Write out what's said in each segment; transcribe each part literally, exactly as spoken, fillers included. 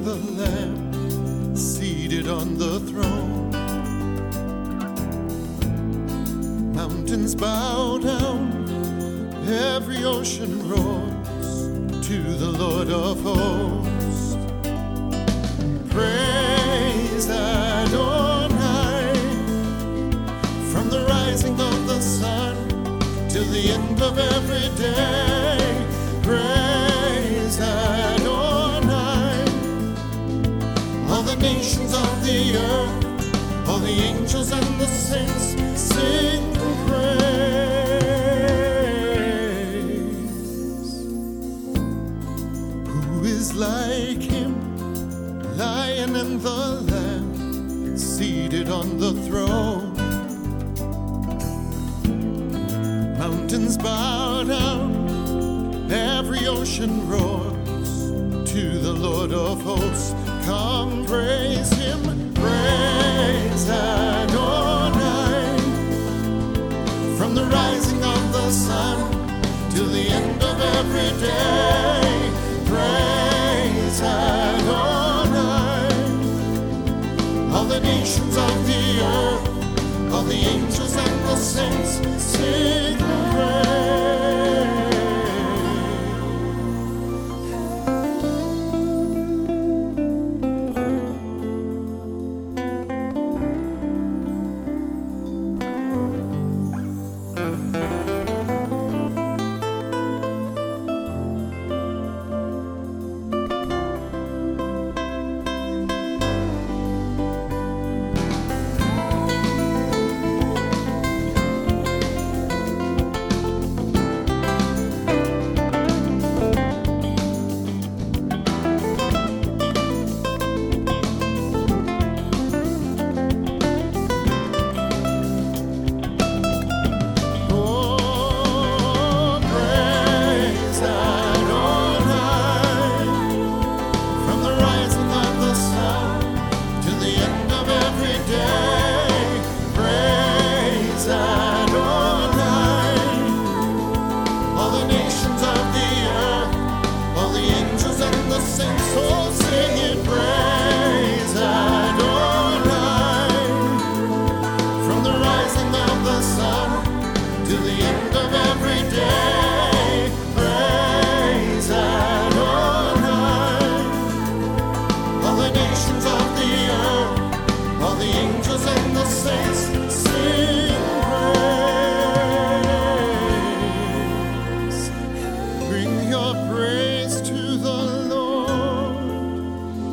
and the Lamb seated on the throne. Mountains bow down, every ocean roars to the Lord of hosts. Praise Adonai, from the rising of the sun till the end of every day. Praise Adonai, all the nations of the earth, all the angels and the saints sing praise. Who is like him, Lion and the Lamb, seated on the throne? Mountains bow down, every ocean roars to the Lord of hosts. Come praise him, praise Adonai, from the rising of the sun till the end of every day. Praise Adonai, all the nations of the earth, all the angels and the saints sing praise.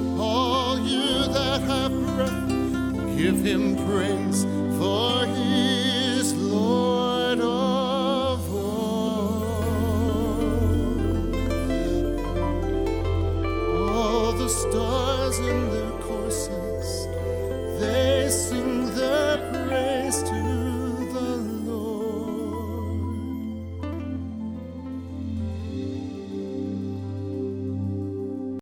Give him praise, for he